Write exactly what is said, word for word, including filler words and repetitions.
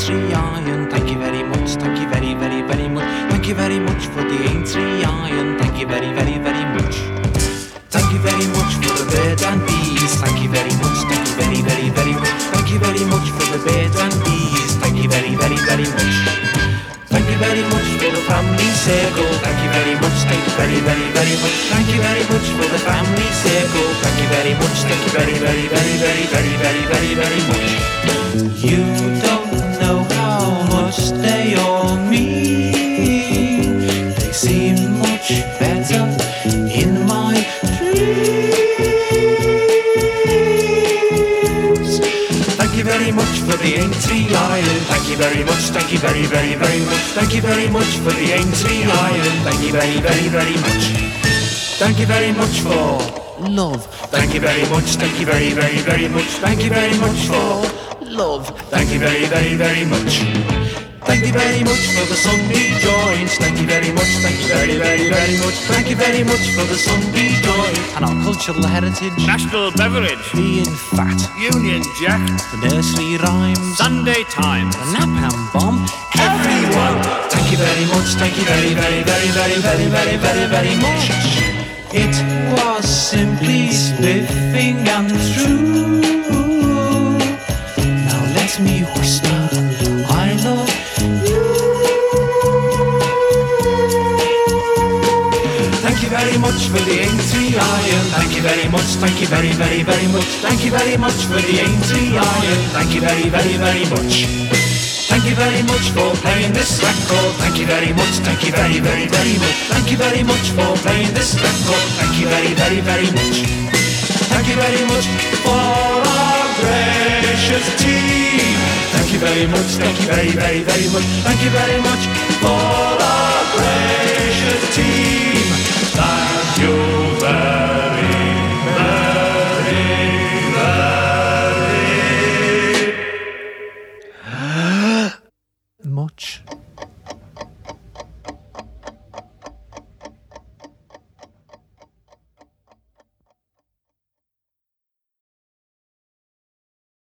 Aintree Iron. Thank you very much, thank you very, very, very much. Thank you very much for the Aintree Iron. Thank you very, very, very much. Thank you very much for the bird and bees. Thank you very much, thank you very, very, very much. Thank you very much for the bird and bees. Thank you very, very, very much. Thank you very much for the family circle. Thank you very much, thank you very, very, very much. Thank you very much for the family circle. Thank you very much, thank you very, very, very, very, very, very, very, very much. You don't know how much they all mean. They seem much better in my dreams. Thank you very much for the Aintree Iron. Thank you very much, thank you very, very, very much. Thank you very much for the Aintree Iron. Thank you very, very, very much. Thank you very much for love. Thank you very much, thank you very, very, very much. Thank you very much for love. Thank you very, very, very much. Thank you very much for the Sunday joints. Thank you very much, thank you very, very, very much. Thank you very much for the Sunday joint and our cultural heritage. National beverage. Being fat. Union Jack. The nursery rhymes. Sunday Times. The Napalm Bomb. Everyone. Thank you very much, thank you very, very, very, very, very, very, very, very much. It was simply spiffing and true. Now let me whisper, I love you. Thank you very much for the Aintree Iron. Thank you very much, thank you very, very, very much. Thank you very much for the Aintree Iron. Thank you very, very, very much. Thank you very much for playing this record. Thank you very much, thank you very, very, very much. Thank you very much for playing this record. Thank you very, very, very much. Thank you very much for our gracious team. Thank you very much, thank you very, very, very much. Thank you very much for our gracious